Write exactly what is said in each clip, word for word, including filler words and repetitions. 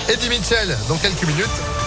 Eddie Mitchell dans quelques minutes.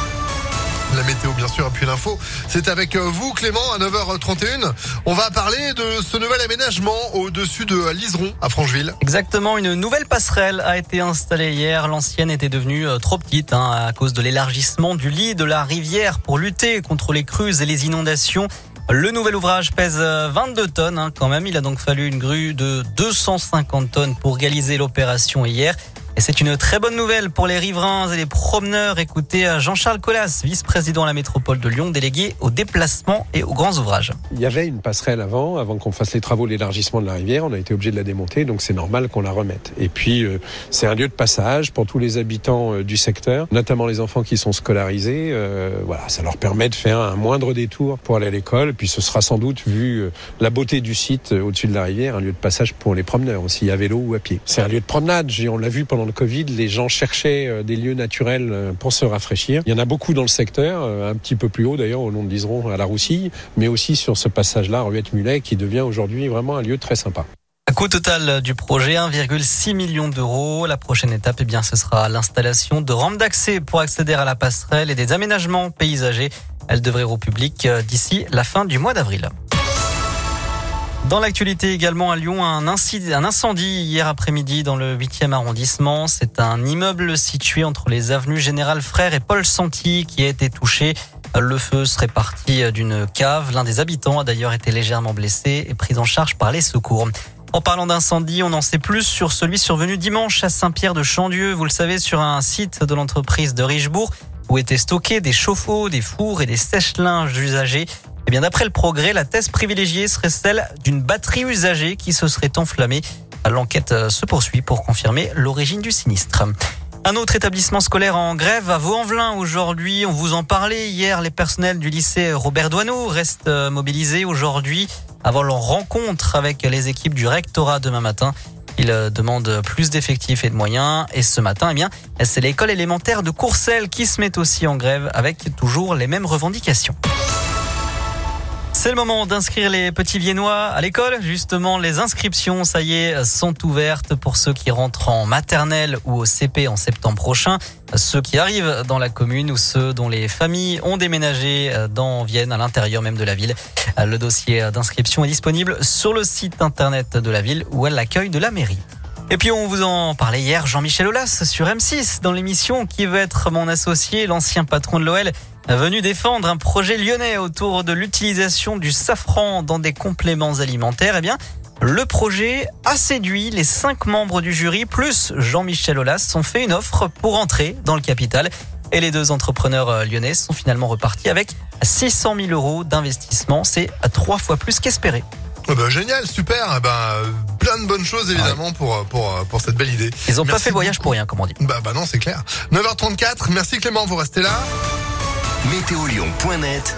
La météo, bien sûr, et puis l'info, c'est avec vous, Clément, à neuf heures trente et un. On va parler de ce nouvel aménagement au-dessus de Liseron, à Francheville. Exactement, une nouvelle passerelle a été installée hier. L'ancienne était devenue trop petite hein, à cause de l'élargissement du lit de la rivière pour lutter contre les crues et les inondations. Le nouvel ouvrage pèse vingt-deux tonnes hein, quand même. Il a donc fallu une grue de deux cent cinquante tonnes pour réaliser l'opération hier. Et c'est une très bonne nouvelle pour les riverains et les promeneurs. Écoutez Jean-Charles Collas, vice-président de la métropole de Lyon, délégué aux déplacements et aux grands ouvrages. Il y avait une passerelle avant, avant qu'on fasse les travaux d'élargissement de la rivière. On a été obligé de la démonter, donc c'est normal qu'on la remette. Et puis, euh, c'est un lieu de passage pour tous les habitants euh, du secteur, notamment les enfants qui sont scolarisés. Euh, voilà, ça leur permet de faire un moindre détour pour aller à l'école. Et puis, ce sera sans doute, vu euh, la beauté du site euh, au-dessus de la rivière, un lieu de passage pour les promeneurs aussi, à vélo ou à pied. C'est un lieu de promenade. On l'a vu pendant le Covid, les gens cherchaient des lieux naturels pour se rafraîchir. Il y en a beaucoup dans le secteur, un petit peu plus haut d'ailleurs, au long de Liseron à la Roussille, mais aussi sur ce passage-là, Ruette-Mulet, qui devient aujourd'hui vraiment un lieu très sympa. Coût total du projet, un virgule six million d'euros. La prochaine étape, eh bien, ce sera l'installation de rampes d'accès pour accéder à la passerelle et des aménagements paysagers. Elle devrait être au public d'ici la fin du mois d'avril. Dans l'actualité également à Lyon, un incendie, un incendie hier après-midi dans le huitième arrondissement. C'est un immeuble situé entre les avenues Général Frère et Paul Santi qui a été touché. Le feu serait parti d'une cave. L'un des habitants a d'ailleurs été légèrement blessé et pris en charge par les secours. En parlant d'incendie, on en sait plus sur celui survenu dimanche à Saint-Pierre-de-Chandieu. Vous le savez, sur un site de l'entreprise de Richebourg où étaient stockés des chauffe-eau, des fours et des sèche-linges usagés. Eh bien, d'après le Progrès, la thèse privilégiée serait celle d'une batterie usagée qui se serait enflammée. L'enquête se poursuit pour confirmer l'origine du sinistre. Un autre établissement scolaire en grève à Vaux-en-Velin aujourd'hui. On vous en parlait hier. Les personnels du lycée Robert Doisneau restent mobilisés aujourd'hui avant leur rencontre avec les équipes du rectorat demain matin. Ils demandent plus d'effectifs et de moyens. Et ce matin, eh bien, c'est l'école élémentaire de Courcelles qui se met aussi en grève avec toujours les mêmes revendications. C'est le moment d'inscrire les petits Viennois à l'école. Justement, les inscriptions, ça y est, sont ouvertes pour ceux qui rentrent en maternelle ou au C P en septembre prochain. Ceux qui arrivent dans la commune ou ceux dont les familles ont déménagé dans Vienne, à l'intérieur même de la ville. Le dossier d'inscription est disponible sur le site internet de la ville ou à l'accueil de la mairie. Et puis on vous en parlait hier, Jean-Michel Aulas sur M six dans l'émission Qui veut être mon associé, l'ancien patron de l'O L, venu défendre un projet lyonnais autour de l'utilisation du safran dans des compléments alimentaires. Eh bien, le projet a séduit les cinq membres du jury, plus Jean-Michel Aulas, ont fait une offre pour entrer dans le capital. Et les deux entrepreneurs lyonnais sont finalement repartis avec six cent mille euros d'investissement. C'est trois fois plus qu'espéré. Oh bah, génial, super. Bah, plein de bonnes choses évidemment ouais. pour, pour, pour cette belle idée. Ils n'ont pas fait le beaucoup. voyage pour rien, comme on dit. Bah, bah non, c'est clair. neuf heures trente-quatre, merci Clément, vous restez là. météo lyon point net